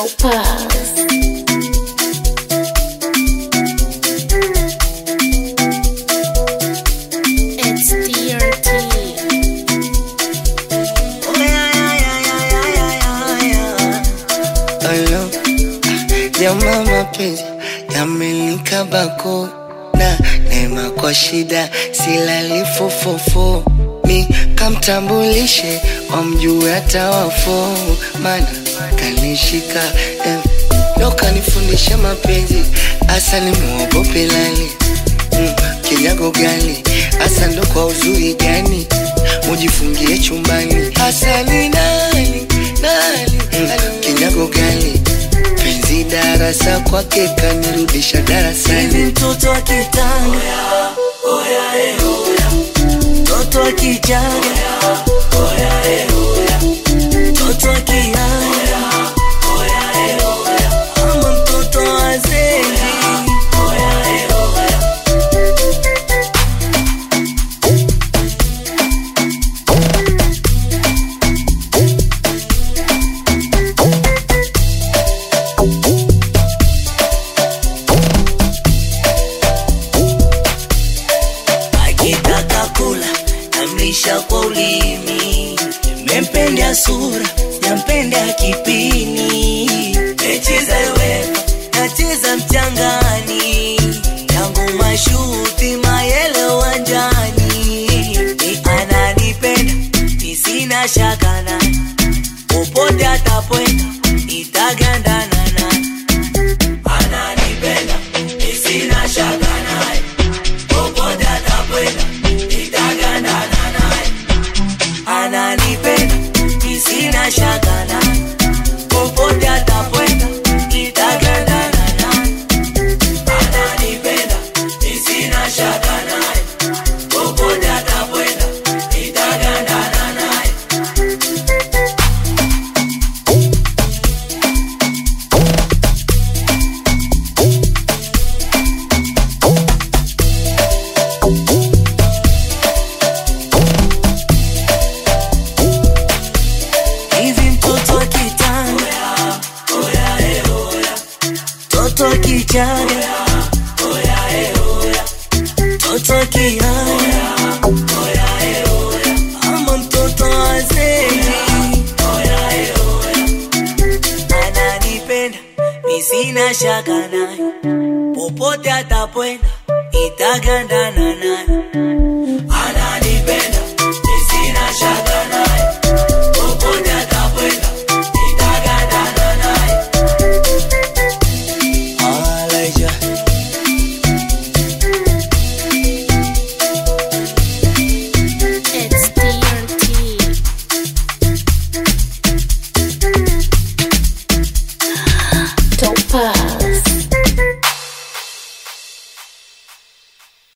Topaz. It's DRT. Alo, jamaa mapenzi yamenikabako na neema kwa shida silali fofofo. Mi kamtambulishe wamjue hata wafo, mana kanishika ndo kanifundisha mapenzi asa ni muogope lali. Kinyago gani asa ndo kwa uzuri gani mujifungie chumbani asa ni nani kinyago gani penzi darasa kwake kanirudisha darasani. Mtoto wa kitanga mtoto wa kijana mtoto wa kiana ama mtoto wa zenji. Akitaka kula namlisha kwa ulimi, nimempenda sura nampenda kipini, mecheza wewe nacheza mchangani, yangu mashuti mayele uwanjani, ni ananipenda ni sina shaka naye, popote atapoenda itagandana naye, ananipenda ni sina shaka naye, popote atapoenda itagandana naye, ananipenda ni sina shaka naye, popote atapoenda itagandana naye, ananipenda ni sina shaka naye, popote atapoenda itagandana naye. Hivi mtoto wa kitanga mtoto wa kijana mtoto wa kiana ama mtoto wa zenji, ananipenda mi sina shaka naye, popote atapoenda itagandana naye,